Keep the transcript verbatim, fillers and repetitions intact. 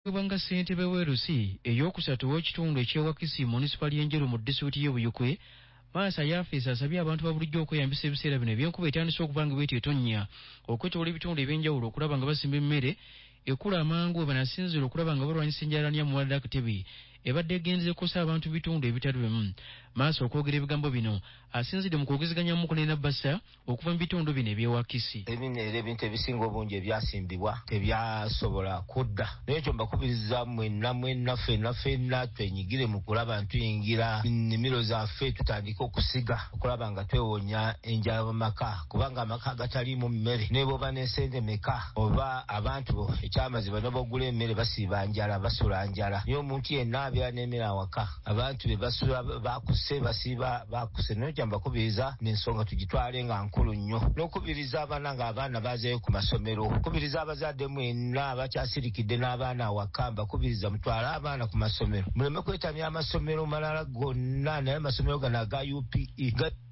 Kubanga ssentebe w'Erusi ey'okusatu w'ekitundu eky'Ewakisi municipal y'Enjeru mu disitulikiti y'e Buyukwe Maasa Yafeesi asabye abantu ba bulijjo okweyambisa ebiseera bino eby'enkuba etandise okuba nga bw'etyo etonnya okwetooloola ebitundu eby'enjawulo okulaba nga basimba emmere ekula amangu bwe banasinzira okulaba nga balwanyisa enjala n'amulwadde akatebe ebadde egenze kukosa abantu bitundu ebitali bimu. Maasa okwogera ebigambo bino asinzidde mu kwogezeganya mu ne Nabbasa okuva mu bitundu bino eby'Ewakisi. Ebinere ebintu ebisinga obungi ebyasimbibwa tebyasobola kudda. N'ekyo mbakubiriza mwenna mwenna ffenna ffenna twenyigire mu kulaba ntuyingira nnimiro zaffe tutandika okusiga okulaba nga twewonya enjala mu maka kubanga amaka agataliimu mmere ne bw'oba n'ensente meka oba abantu bo ekyamazima ne bw'ogula emmere basiiba njala basula njala naye omuntu yenna abeera n'emmere awaka abantu be basula bakuse basiiba bakuse. N'ekyo mbakubiriza n'ensonga tugitwale nga nkulu nnyo n'okubiriza abaana ng'abaana bazeeyo ku masomero okubiriza abazadde mwenna abakyasirikidde n'abaana awaka mbakubiriza mutwale abaana ku masomero muleme kwetamya amasomero malala gonna naye amasomero gano aga U P E